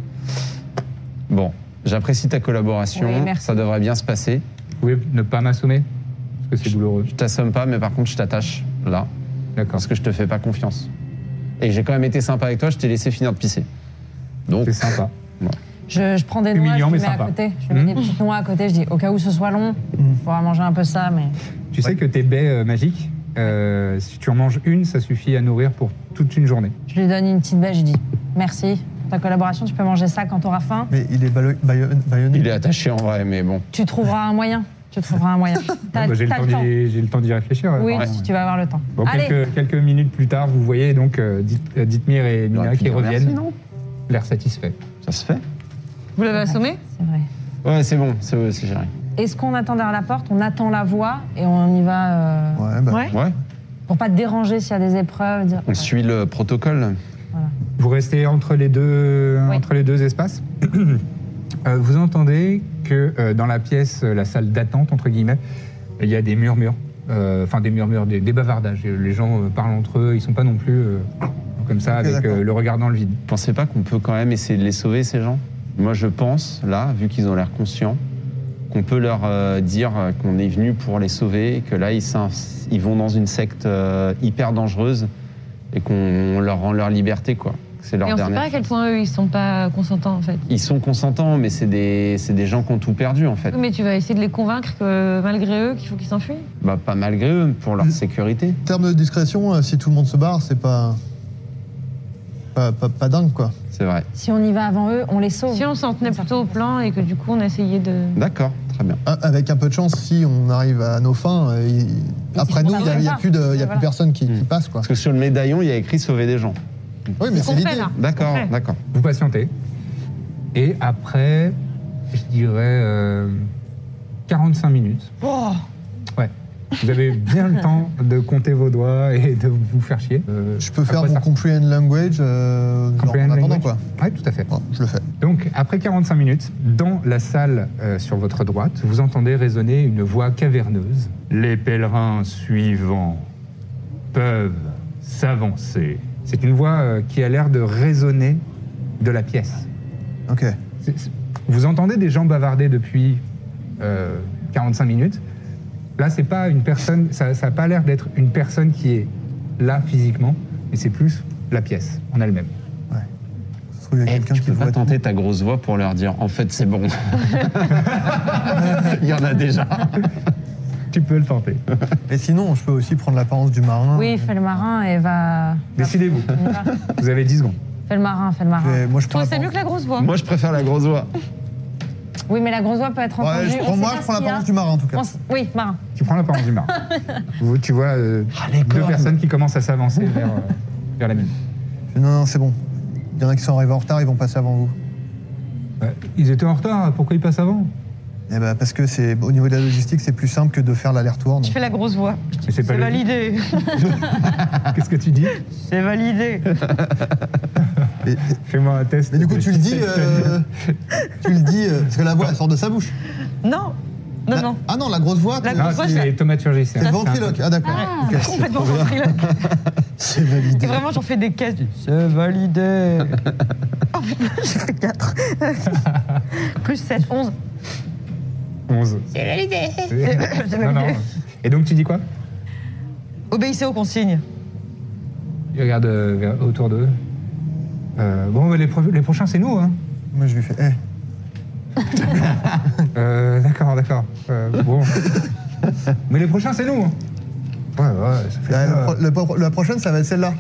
Bon, j'apprécie ta collaboration. Oui, merci. Ça devrait bien se passer. Vous pouvez ne pas m'assommer parce que c'est douloureux. Je t'assomme pas, mais par contre, je t'attache là. D'accord. Parce que je te fais pas confiance. Et j'ai quand même été sympa avec toi, je t'ai laissé finir de pisser. Donc, C'est sympa. Je, je prends des noix, Humiliant, je mais les mets à sympa. côté. Je mets Mhm. des petites noix à côté, je dis au cas où ce soit long, il faudra manger un peu ça, mais. Tu sais que tes baies euh, magiques, euh, si tu en manges une, ça suffit à nourrir pour toute une journée. Je lui donne une petite baie, je dis merci pour ta collaboration, tu peux manger ça quand t'auras faim. Mais il est baillon- baillon- baïonné. il est attaché en vrai, mais bon. Tu trouveras un moyen. Tu trouveras un moyen. T'as, Bah, j'ai, le t'as temps le temps. d'y, j'ai le temps d'y réfléchir. Oui, apparemment. tu vas avoir le temps. Bon, Allez, quelques, quelques minutes plus tard, vous voyez donc euh, Dit- euh, Dithmir et Il aurait Mina pu qui dire reviennent, merci, non l'air satisfait. Ça se fait Vous l'avez assommé? c'est vrai. Ouais, c'est bon, c'est, c'est géré. Est-ce qu'on attend derrière la porte, on attend la voix et on y va euh, Ouais, bah, Ouais. Ouais, pour pas te déranger s'il y a des épreuves dire- on suit le protocole. Vous restez entre les deux, Oui. entre les deux espaces. Euh, vous entendez que euh, dans la pièce, euh, la salle d'attente, entre guillemets, il y a des murmures. Euh, Enfin, des murmures, des, des bavardages. Les gens euh, parlent entre eux, ils sont pas non plus euh, comme ça, Ok, avec d'accord. euh, le regard dans le vide. Vous pensez pas qu'on peut quand même essayer de les sauver, ces gens? Moi, je pense, là, vu qu'ils ont l'air conscients, qu'on peut leur euh, dire euh, qu'on est venu pour les sauver, et que là, ils, s'in- ils vont dans une secte euh, hyper dangereuse et qu'on leur rend leur liberté, quoi. C'est leur Et on sait dernière pas à quel chance. point eux, ils sont pas consentants, en fait. Ils sont consentants, mais c'est des, c'est des gens qui ont tout perdu, en fait. Oui, mais tu vas essayer de les convaincre que malgré eux, qu'il faut qu'ils s'enfuient. Bah, pas malgré eux, pour leur sécurité. en termes de discrétion, euh, si tout le monde se barre, c'est pas. Pas, pas, pas dingue, quoi. C'est vrai. Si on y va avant eux, on les sauve. Si on s'en tenait plutôt au plan et que du coup, on essayait de. D'accord, très bien. Ah, Avec un peu de chance, si on arrive à nos fins, euh, il- après c'est nous, pour il n'y a, ça il y a qu'on plus, de, il y a Voilà. plus personne qui, qui Mm. passe, quoi. Parce que sur le médaillon, il y a écrit sauver des gens. Oui, mais Ce c'est qu'on l'idée. fait, là. D'accord, Parfait. d'accord. Vous patientez. Et après, je dirais euh, quarante-cinq minutes. Oh Ouais. Vous avez bien le temps de compter vos doigts et de vous faire chier. Euh, Je peux à faire quoi mon ça- comprehend language euh, genre, Comprehend en attendant, language quoi. Oui, tout à fait. Bon, je le fais. Donc, après quarante-cinq minutes, dans la salle euh, sur votre droite, vous entendez résonner une voix caverneuse. Les pèlerins suivants peuvent s'avancer. C'est une voix euh, qui a l'air de résonner de la pièce. Ok. C'est- c'est- Vous entendez des gens bavarder depuis euh, quarante-cinq minutes. Là, c'est pas une personne, ça n'a pas l'air d'être une personne qui est là physiquement, mais c'est plus la pièce en elle-même. Ça se trouve, il y a Eh, quelqu'un tu qui peux pas voit tout. tenter ta grosse voix pour leur dire en fait c'est bon. Il y en a déjà. Tu peux le tenter. Et sinon, je peux aussi prendre l'apparence du marin. Oui, fais le marin et va. Décidez-vous. On y va. Vous avez dix secondes. Fais le marin, fais le marin. Et moi, je prends Toi, c'est mieux l'apparence- que la grosse voix. Moi je préfère la grosse voix. Oui, mais la grosse voix peut être entendue. Ouais, je on prends, sait moi, pas je prends ce qu'il y a. l'apparence du marin, en tout cas. On s- Oui, marin. Tu prends l'apparence du marin. Vous- tu vois euh, deux cornes. personnes qui commencent à s'avancer vers, euh, vers la mine. Non, non, c'est bon. Il y en a qui sont arrivés en retard, ils vont passer avant vous. Ouais. Ils étaient en retard, pourquoi ils passent avant? Eh ben, parce que c'est au niveau de la logistique, c'est plus simple que de faire l'aller-retour. Je donc. fais la grosse voix. Mais c'est pas C'est le- validé. Qu'est-ce que tu dis? C'est validé. Et- Fais-moi un test. mais du coup, de tu le dis, deception. euh, tu le dis, euh, parce que la voix, elle sort de sa bouche. Non. Non, Non, La- non. Ah non, la grosse voix. La t'es- grosse Ah, voix, c'est c'est- les thaumaturgies. C'est le ventriloque. Ah d'accord. Ah, Ok. complètement ventriloque. C'est validé. Et vraiment, j'en fais des caisses. C'est validé. Oh putain, j'ai fait quatre. Plus sept, onze. onze. C'est validé. C'est Non, non. validé. Et donc, tu dis quoi? Obéissez aux consignes. Il regarde euh, vers- autour d'eux. Euh, bon, les, pro- les prochains, c'est nous, hein. Moi je lui fais. Eh. Euh, d'accord, d'accord. Euh, bon. Mais les prochains, c'est nous. hein. Ouais, ouais, ça fait La, ça. le pro- le pro- la prochaine, ça va être celle-là.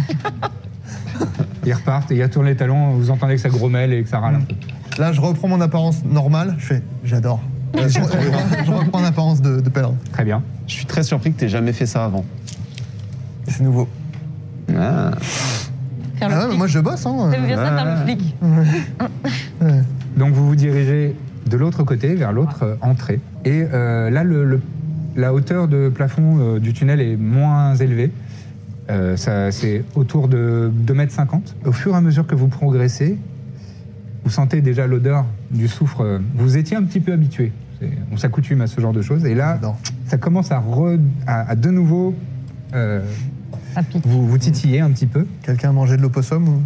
Ils repartent et ils retournent les talons. Vous entendez que ça grommelle et que ça râle un peu. Là, je reprends mon apparence normale. Je fais. J'adore. je, je- je reprends l'apparence de, de pèlerin. Très bien. Je suis très surpris que t'aies jamais fait ça avant. C'est nouveau. Ah. Faire le Ah ouais, mais flic. moi je bosse, hein. T'aimes bien ça, faire le flic. Donc vous vous dirigez de l'autre côté, vers l'autre euh, entrée. Et euh, là, le, le- la hauteur de plafond euh, du tunnel est moins élevée. Euh, ça, c'est autour de deux mètres cinquante. Au fur et à mesure que vous progressez, vous sentez déjà l'odeur du soufre. euh, Vous étiez un petit peu habitué. C'est- On s'accoutume à ce genre de choses. Et là, J'adore. ça commence à, re- à, à de nouveau euh, Ça pique. vous, vous titiller un petit peu. Quelqu'un a mangé de l'opossum ou...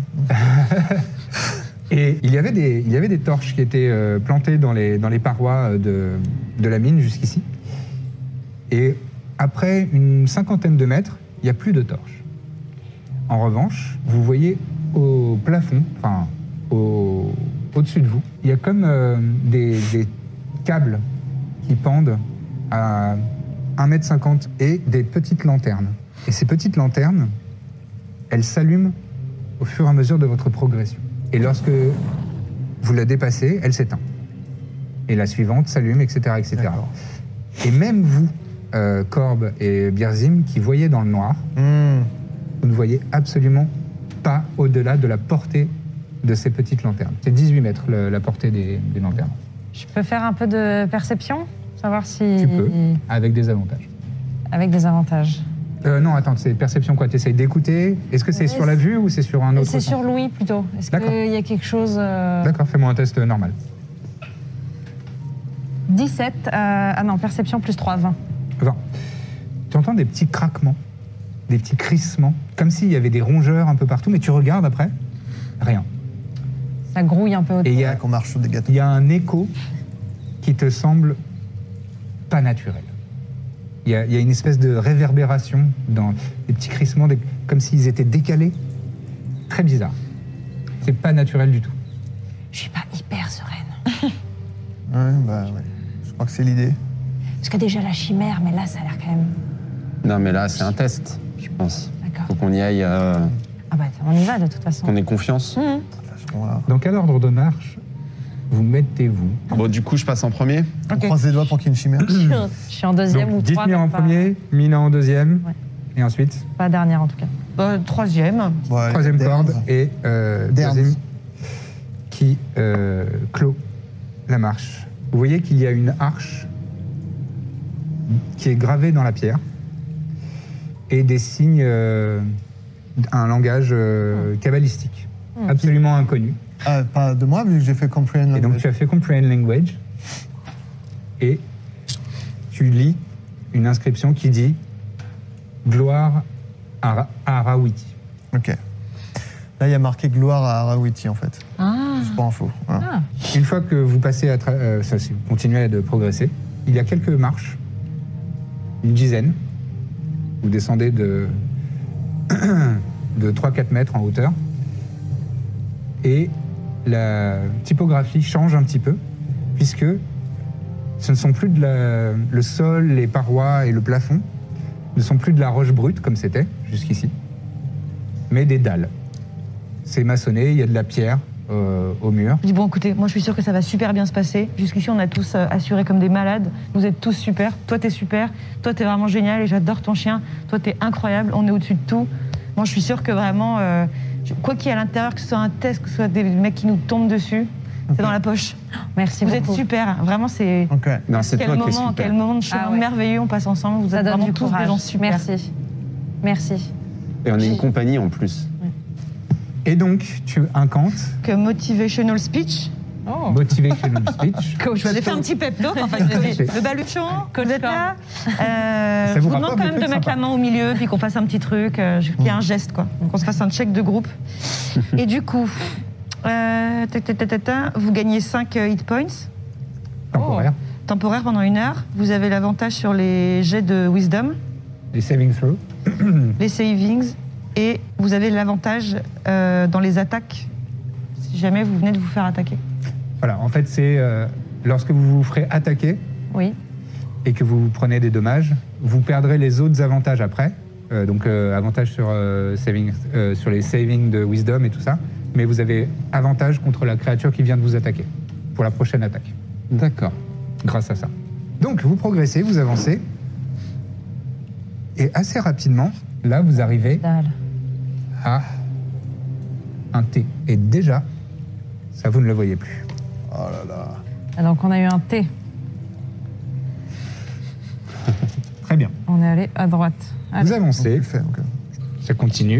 Et il y avait des, il y avait des torches qui étaient euh, plantées dans les, dans les parois de, de la mine jusqu'ici. Et après une cinquantaine de mètres, il n'y a plus de torches. En revanche, vous voyez au plafond, enfin au, au-dessus de vous, il y a comme euh, des, des câbles qui pendent à un mètre cinquante et des petites lanternes. Et ces petites lanternes, elles s'allument au fur et à mesure de votre progression. Et lorsque vous la dépassez, elle s'éteint. Et la suivante s'allume, et cetera, et cetera. D'accord. Et même vous, euh, Corbe et Birzim, qui voyez dans le noir, Mmh. vous ne voyez absolument pas au-delà de la portée de ces petites lanternes. C'est dix-huit mètres le- la portée des, des lanternes. Je peux faire un peu de perception, savoir si. Tu peux, avec des avantages. Avec des avantages. Euh, non, attends, c'est perception quoi? Tu essayes d'écouter? Est-ce que c'est Ouais, sur la vue ou c'est sur un autre C'est sens? sur Louis plutôt. Est-ce D'accord. qu'il y a quelque chose. euh, D'accord, fais-moi un test normal. dix-sept. euh, ah non, perception plus trois, vingt. vingt. Tu entends des petits craquements, des petits crissements, comme s'il y avait des rongeurs un peu partout, mais tu regardes après, rien. Ça grouille un peu autour. Et il y a, Qu'on marche sur des gâteaux. il y a un écho qui te semble pas naturel. Il y a, il y a une espèce de réverbération dans des petits crissements, des- comme s'ils étaient décalés. Très bizarre. C'est pas naturel du tout. Je suis pas hyper sereine. Ouais, bah ouais. Je crois que c'est l'idée. Parce que déjà la chimère, mais là ça a l'air quand même. Non, mais là, c'est un test, je pense. D'accord. Faut qu'on y aille, euh, Ah bah on y va de toute façon. qu'on ait confiance. De toute façon, là. Dans quel ordre de marche vous mettez-vous? Bon, du coup, je passe en premier. On croise les doigts pour qu'il y ait une chimère. Je suis en deuxième Donc, ou trois. Dithmir en mais pas- premier, Mina en deuxième, Ouais. et ensuite Pas dernière en tout cas. Euh, troisième. Bon, allez, troisième Derns. corde et euh, Derns. deuxième qui euh, clôt la marche. Vous voyez qu'il y a une arche qui est gravée dans la pierre et des signes, euh, un langage euh, kabbalistique, absolument inconnu. Ah, pas de moi, vu que j'ai fait comprehend. Et donc tu as fait Comprehend Language et tu lis une inscription qui dit Gloire à, Ra- à Rawiti. Ok. Là, il y a marqué gloire à Arawiti, en fait. Ah. C'est pas info. Hein. Ah, Une fois que vous passez à tra- euh, ça, c'est- vous continuez de progresser, il y a quelques marches, une dizaine. Vous descendez de, de trois à quatre mètres en hauteur. Et la typographie change un petit peu, puisque ce ne sont plus de la, le sol, les parois et le plafond ne sont plus de la roche brute comme c'était jusqu'ici, mais des dalles. C'est maçonné, il y a de la pierre euh, au mur. Je dis bon, écoutez, moi je suis sûre que ça va super bien se passer. Jusqu'ici, on a tous euh, assuré comme des malades. Vous êtes tous super. Toi, t'es super. Toi, t'es vraiment génial et j'adore ton chien. Toi, t'es incroyable. On est au-dessus de tout. Moi, je suis sûre que vraiment, euh, je- quoi qu'il y ait à l'intérieur, que ce soit un test, que ce soit des mecs qui nous tombent dessus, c'est dans la poche. merci Vous êtes beaucoup. super. Vraiment, c'est. Ok. Non, c'est Quel toi qui es moment, super. quel moment de chemin Ah ouais. merveilleux on passe ensemble. Vous Ça êtes donne vraiment du tous courage. des gens super. Merci. Merci. Et on est une compagnie en plus. Et donc, tu incantes Que motivational speech. Oh. Motivational speech. Coach. Je vous ai fait un petit pep talk, en fait. Je dis, le baluchon, vous êtes là. Euh, Ça je vous vous rappelle demande des quand même de trucs mettre la sympas. main au milieu, puis qu'on fasse un petit truc, euh, qu'il y ait un geste, quoi. Donc on se fasse un check de groupe. Et du coup, euh, ta, ta, ta, ta, ta, vous gagnez cinq hit points Temporaire. temporaires pendant une heure. Vous avez l'avantage sur les jets de wisdom, Les saving throw. les savings, et vous avez l'avantage euh, dans les attaques, si jamais vous venez de vous faire attaquer. Voilà, en fait, c'est euh, lorsque vous vous ferez attaquer Oui. et que vous prenez des dommages, vous perdrez les autres avantages après. Euh, donc, euh, avantage sur, euh, saving, euh, sur les savings de wisdom et tout ça. Mais vous avez avantage contre la créature qui vient de vous attaquer pour la prochaine attaque, D'accord. grâce à ça. Donc, vous progressez, vous avancez. Et assez rapidement, là, vous arrivez Dalle. à un T. Et déjà, ça, vous ne le voyez plus. Oh là là. Ah, donc on a eu un T. Très bien. On est allé à droite. Allez. Vous avancez, Le fait, ok. ça continue.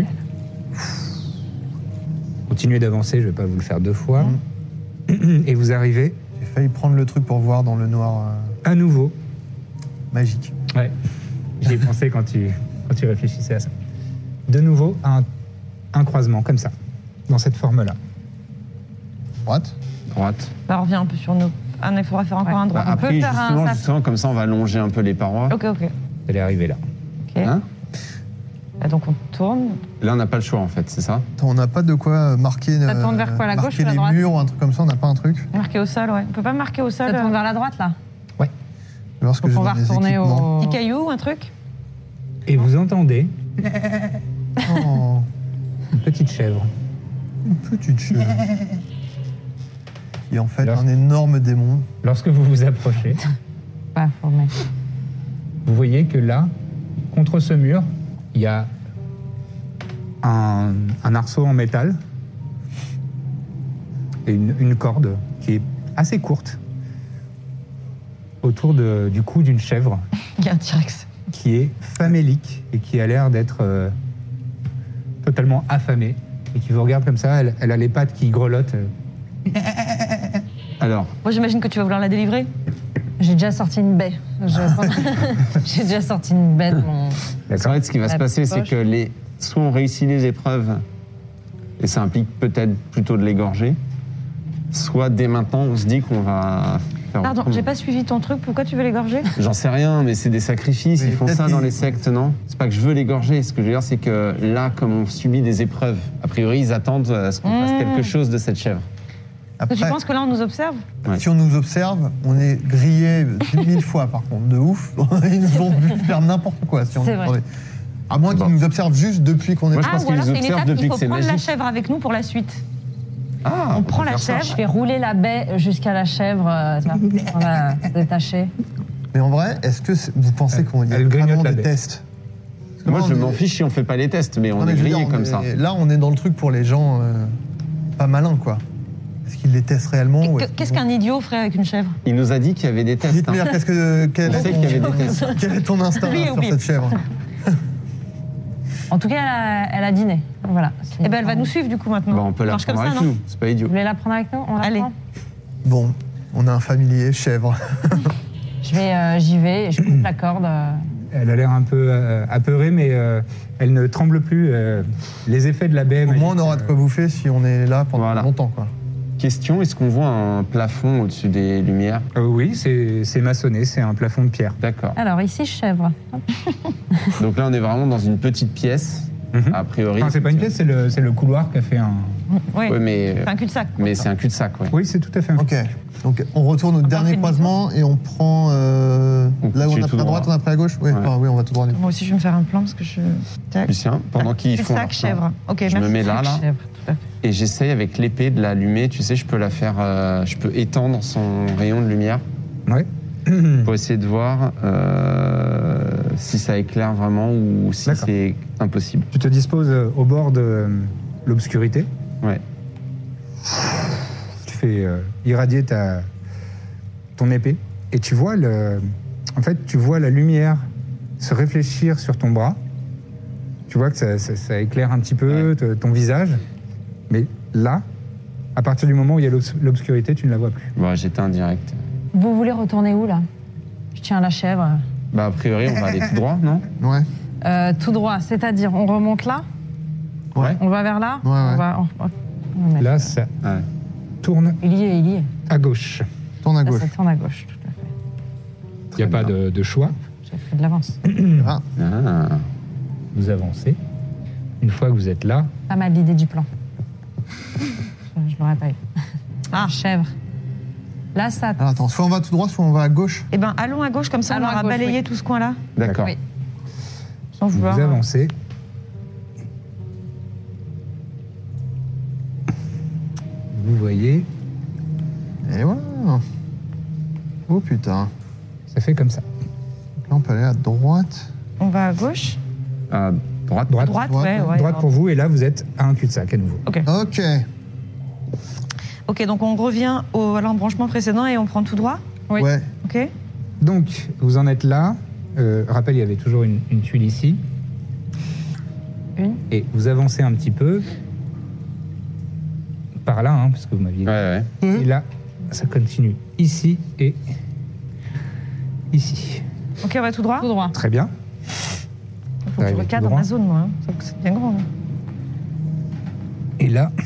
Continuez d'avancer, je ne vais pas vous le faire deux fois. Et vous arrivez J'ai failli prendre le truc pour voir dans le noir euh, à nouveau. magique. Ouais. J'y ai pensé quand tu, quand tu réfléchissais à ça. De nouveau, à un, un croisement, comme ça, dans cette forme-là. Droite. Droite. Bah, on revient un peu sur nos... Ah non, il faudra faire encore Ouais. un droit. Bah, On peut après, faire un- justement, ça- justement, comme ça, on va longer un peu les parois. Ok, ok. Vous allez arriver là. Ok. Hein Ah, donc on tourne. Là, on n'a pas le choix, en fait, c'est ça? Attends, on n'a pas de quoi marquer, Ça tourne vers quoi, la marquer gauche ou la les droite murs ou un truc comme ça, on n'a pas un truc. Marqué au sol, ouais. On peut pas marquer au sol. Ça tourne euh, vers la droite, là. Lorsque Donc j'ai on va mes retourner équipements. au... Petit caillou, un truc. Et vous entendez Oh, une petite chèvre. une petite chèvre. Qui est en fait Alors- un énorme démon. Lorsque vous vous approchez, Pas formé. vous voyez que là, contre ce mur, il y a un, un arceau en métal et une, une corde qui est assez courte autour de- du cou d'une chèvre Il y a un T-Rex. qui est famélique et qui a l'air d'être euh, totalement affamée et qui vous regarde comme ça. Elle, elle a les pattes qui grelottent. Alors, Moi, j'imagine que tu vas vouloir la délivrer. J'ai déjà sorti une baie. Je- J'ai déjà sorti une baie de mon... en fait, ce qui va La se passer, c'est poche. que les... soit on réussit les épreuves, et ça implique peut-être plutôt de l'égorger, soit dès maintenant, on se dit qu'on va faire Pardon, autrement. j'ai pas suivi ton truc. Pourquoi tu veux l'égorger? J'en sais rien, mais c'est des sacrifices, Mais ils font peut-être ça dans qu'ils- les sectes, non? C'est pas que je veux l'égorger, ce que je veux dire, c'est que là, comme on subit des épreuves, a priori, ils attendent à ce qu'on fasse Mmh. quelque chose de cette chèvre. Tu Après, penses que là, on nous observe? Ouais. si on nous observe, on est grillé mille fois par contre, de ouf. Ils nous ont vu faire n'importe quoi. Si on C'est nous vrai. prenait. À moins qu'ils Bon. nous observent juste depuis qu'on est. Moi, je Ah, pense ou qu'ils alors nous c'est une observent étape, depuis il que faut c'est prendre la magique. chèvre avec nous pour la suite. Ah, On prend peut la faire ça. chèvre. Je fais rouler la baie jusqu'à la chèvre, euh, tu vois. On va détacher. Mais en vrai, est-ce que c'est- vous pensez Elle- qu'on y a elle grignote vraiment la des bête. tests? Parce que Moi, là, je on m'en est- fiche si on fait pas les tests, mais on Non, mais est je veux grillé dire, on comme est- ça. Là, on est dans le truc pour les gens euh, pas malins, quoi. Est-ce qu'ils les testent réellement ou Que- est-ce Qu'est-ce qu'ils qu'un idiot ferait avec une chèvre? Il nous a dit qu'il y avait des vont- tests. Dites-moi, hein. qu'est-ce que quel On est sait ton- qu'il y avait des tests. quel est ton instinct Lui, sur oublie. cette chèvre? En tout cas, elle a, elle a dîné. Voilà. Eh ben, elle va nous suivre du coup maintenant. Bon, on peut Ça la marche comme prendre ça, avec non? nous, c'est pas idiot. Vous voulez la prendre avec nous? On la Allez. prend Bon, on a un familier chèvre. Je vais, euh, j'y vais et je coupe la corde. euh. Elle a l'air un peu euh, apeurée, mais euh, elle ne tremble plus. euh, les effets de la baie. Au magique, moins, on aura de euh, quoi bouffer si on est là pendant Voilà. longtemps, quoi. Question, est-ce qu'on voit un plafond au-dessus des lumières? euh, oui, c'est c'est maçonné, c'est un plafond de pierre. D'accord. Alors, ici, chèvre. Donc là, on est vraiment dans une petite pièce, Mhm. a priori. Enfin, c'est pas une pièce, c'est le, c'est le couloir qui a fait un. Oui, Oui, mais, c'est un cul-de-sac. quoi. mais c'est un cul-de-sac, ouais. Oui, c'est tout à fait un. Ok. Donc, on retourne au On dernier fait croisement et on prend. euh, On là où on continue a tout pris à droite, droit. on a pris à gauche? Oui, Ouais. enfin, oui, on va tout droit. du coup. Moi aussi, je vais me faire un plan parce que je. Tac. Lucien, pendant qu'ils font. Cul-de-sac, leur plan, chèvre. Ok, je merci. me mets là, là, Chèvre, tout à fait. et j'essaye avec l'épée de l'allumer. Tu sais, je peux la faire. euh, je peux étendre son rayon de lumière Ouais. pour essayer de voir euh, si ça éclaire vraiment ou si D'accord. c'est impossible. Tu te disposes euh, au bord de euh, l'obscurité. Ouais. Tu fais euh, irradier ta, ton épée et tu vois le, en fait, tu vois la lumière se réfléchir sur ton bras. Tu vois que ça, ça- ça éclaire un petit peu Ouais. te- ton visage, mais là, À partir du moment où il y a l'obs- l'obscurité, tu ne la vois plus. Bon, j'éteins direct. Vous voulez retourner où, là? Je tiens la chèvre. Bah, a priori, on va aller tout droit, non? Ouais. Euh, tout droit, c'est-à-dire, on remonte là? Ouais. On va vers là? Ouais, on ouais. va, on- on va mettre- Là, ça Ouais. tourne Il y est, il y est. à gauche. Tourne à Là, gauche. ça tourne à gauche, tout à fait. Il n'y a pas de, de choix. J'ai fait de l'avance. Ah, Ah. Vous avancez. Une fois que vous êtes là, Pas mal l'idée du plan. Je, je l'aurais pas eu. Ah, chèvre. Là, ça... alors attends, soit on va tout droit, soit on va à gauche. Eh ben, allons à gauche, comme ça, Allons on à aura gauche, balayé oui. tout ce coin-là. D'accord. Oui. Sans vous vouloir. avancez. Vous voyez, Et voilà. Oh putain. ça fait comme ça. Là, on peut aller à droite. On va à gauche. À droite. Droite, Droite, droite, ouais, ouais. droite pour vous, et là, vous êtes à un cul-de-sac à nouveau. Ok. Ok. Ok, donc on revient au, à l'embranchement précédent et on prend tout droit. Oui. Ouais. Ok. Donc, vous en êtes là. Euh, rappel, il y avait toujours une, une tuile ici. Une. Et vous avancez un petit peu. Par là, hein, parce que vous m'aviez dit. Ouais, ouais. Et là, ça continue ici et ici. Ok, on va tout droit. Tout droit. Très bien. Faut que je Arrivé tout recadre droit. ma zone, moi. hein. C'est- C'est bien grand. hein. Et là,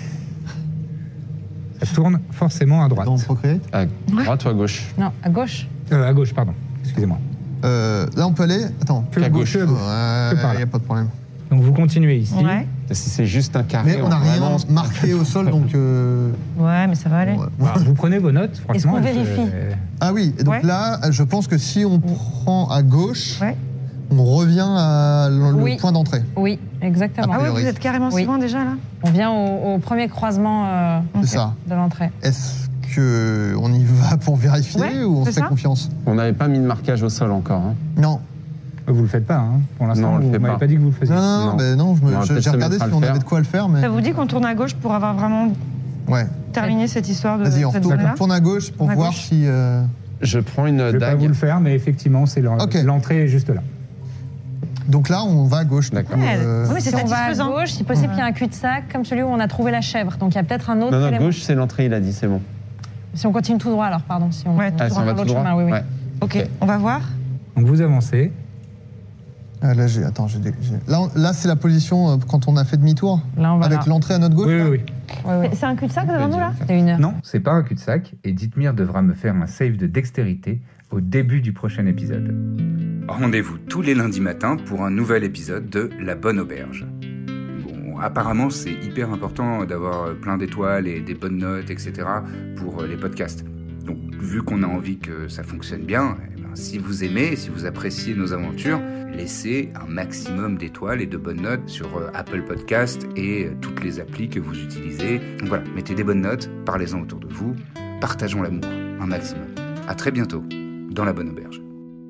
ça tourne forcément à droite. Dans Procreate. À droite ou à gauche? Non, à gauche. Euh, à gauche, pardon. Excusez-moi. Euh, là, on peut aller. Attends. Que À à gauche. gauche. que à gauche. Ouais, Que par il là. n'y a pas de problème. Donc vous continuez ici. Ouais. Si c'est juste un carré, Mais on n'a rien vraiment- marqué au sol, donc. euh, Ouais, mais ça va aller. ouais. Bah, vous prenez vos notes, franchement. Est-ce qu'on elles, vérifie euh, Ah oui, et donc Ouais. là, je pense que si on prend à gauche, Ouais. on revient à le Oui. point d'entrée. Oui, exactement. Ah Ah ouais, priori. vous êtes carrément si Oui. loin déjà, là. On vient au, au premier croisement euh, C'est ça. de l'entrée. Est-ce que on y va pour vérifier Ouais, ou on se c'est fait ça. confiance? On n'avait pas mis de marquage au sol encore. hein. Non. Vous le faites pas, hein. Pour l'instant, Non, on le vous fait m'avez pas. pas dit que vous le faisiez. Non, non, non, Non. mais non, je me- On va je- peut-être j'ai se regardé mettre à si le on avait faire. de quoi le faire, mais. Ça vous dit qu'on tourne à gauche pour avoir vraiment Ouais. terminé cette histoire de Vas-y, on cette retourne, zone-là on tourne à gauche pour À voir gauche. si. euh, Je prends une Je vais pas dague. vous le faire, mais effectivement, c'est l'en- Ok. l'entrée est juste là. Donc là, on va à gauche. du D'accord. coup, Ouais, euh, ouais, mais c'est Si on va à satisfaisant. gauche, si possible, il y a un cul-de-sac comme celui où on a trouvé la chèvre. Donc il y a peut-être un autre Non, non, élément. gauche, c'est l'entrée, il a dit, c'est bon. Si on continue tout droit, alors, pardon. Si on, Ouais, Ah, si on va par tout l'autre droit? chemin, oui, oui. Ouais. Ok, on va voir. Donc vous avancez. Ah, là, j'ai. Attends, j'ai. des- j'ai- Là, on- là c'est la position euh, quand on a fait demi-tour. Là, on va Avec là. l'entrée à notre gauche. Oui, là oui, oui. Oui, oui. C'est un cul-de-sac devant nous, là C'est une heure. Non, c'est pas un cul-de-sac, et Dithmir devra me faire un save de dextérité au début du prochain épisode. Rendez-vous tous les lundis matins pour un nouvel épisode de La Bonne Auberge. Bon, apparemment, c'est hyper important d'avoir plein d'étoiles et des bonnes notes, et cetera pour les podcasts. Donc, vu qu'on a envie que ça fonctionne bien, eh ben, si vous aimez, si vous appréciez nos aventures, laissez un maximum d'étoiles et de bonnes notes sur euh, Apple Podcast et euh, toutes les applis que vous utilisez. Donc voilà, mettez des bonnes notes, parlez-en autour de vous, partageons l'amour un maximum. À très bientôt dans La Bonne Auberge.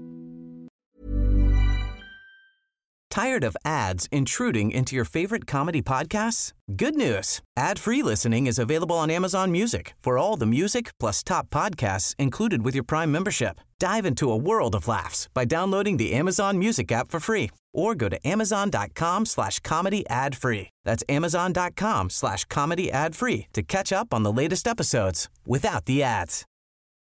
Tired of ads intruding into your favorite comedy podcasts? Good news. Ad-free listening is available on Amazon Music for all the music plus top podcasts included with your Prime membership. Dive into a world of laughs by downloading the Amazon Music app for free or go to amazon.com slash comedy ad free. That's amazon.com slash comedy ad free to catch up on the latest episodes without the ads.